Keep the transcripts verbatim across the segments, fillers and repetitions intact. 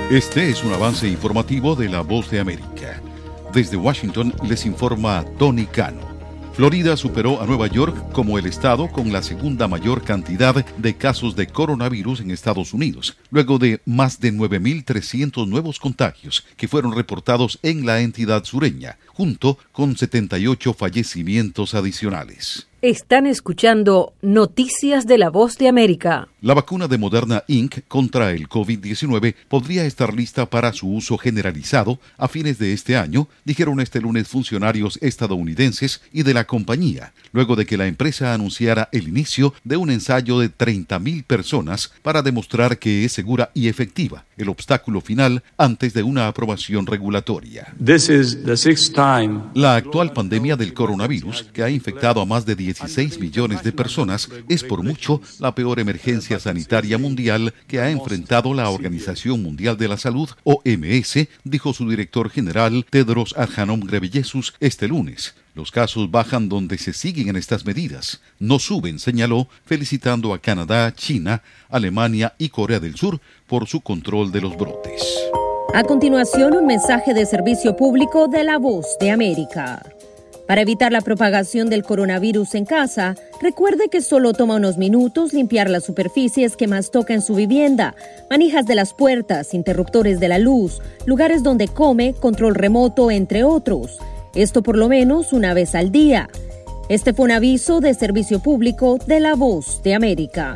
Este es un avance informativo de La Voz de América. Desde Washington les informa Tony Cano. Florida superó a Nueva York como el estado con la segunda mayor cantidad de casos de coronavirus en Estados Unidos, luego de más de nueve mil trescientos nuevos contagios que fueron reportados en la entidad sureña, junto con setenta y ocho fallecimientos adicionales. Están escuchando Noticias de La Voz de América. La vacuna de Moderna incorporated contra el COVID diecinueve podría estar lista para su uso generalizado a fines de este año, dijeron este lunes funcionarios estadounidenses y de la compañía, luego de que la empresa anunciara el inicio de un ensayo de treinta mil personas para demostrar que es segura y efectiva, el obstáculo final antes de una aprobación regulatoria. This is the sixth time. La actual pandemia del coronavirus, que ha infectado a más de dieciséis millones de personas, es por mucho la peor emergencia sanitaria mundial que ha enfrentado la Organización Mundial de la Salud, O M S, dijo su director general Tedros Adhanom Ghebreyesus este lunes. Los casos bajan donde se siguen estas medidas. No suben, señaló, felicitando a Canadá, China, Alemania y Corea del Sur por su control de los brotes. A continuación, un mensaje de servicio público de La Voz de América. Para evitar la propagación del coronavirus en casa, recuerde que solo toma unos minutos limpiar las superficies que más toca en su vivienda, manijas de las puertas, interruptores de la luz, lugares donde come, control remoto, entre otros. Esto por lo menos una vez al día. Este fue un aviso de servicio público de La Voz de América.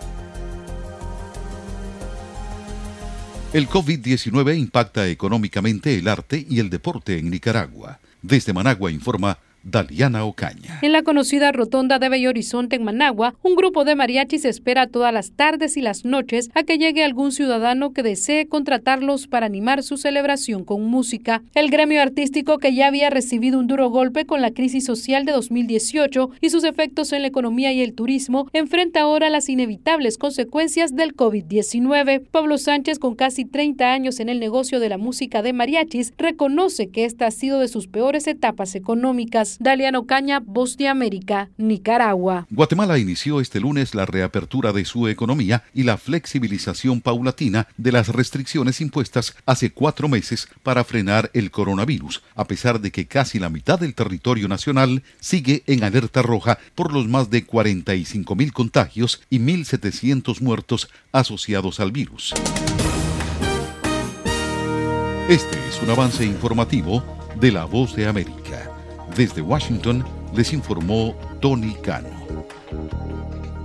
El COVID diecinueve impacta económicamente el arte y el deporte en Nicaragua. Desde Managua informa Daliana Ocaña. En la conocida rotonda de Bello Horizonte en Managua, un grupo de mariachis espera todas las tardes y las noches a que llegue algún ciudadano que desee contratarlos para animar su celebración con música. El gremio artístico, que ya había recibido un duro golpe con la crisis social de dos mil dieciocho y sus efectos en la economía y el turismo, enfrenta ahora las inevitables consecuencias del COVID diecinueve. Pablo Sánchez, con casi treinta años en el negocio de la música de mariachis, reconoce que esta ha sido de sus peores etapas económicas. Daliana Ocaña, Voz de América, Nicaragua. Guatemala inició este lunes la reapertura de su economía y la flexibilización paulatina de las restricciones impuestas hace cuatro meses para frenar el coronavirus, a pesar de que casi la mitad del territorio nacional sigue en alerta roja por los más de cuarenta y cinco mil contagios y mil setecientos muertos asociados al virus. Este es un avance informativo de La Voz de América. Desde Washington les informó Tony Cano.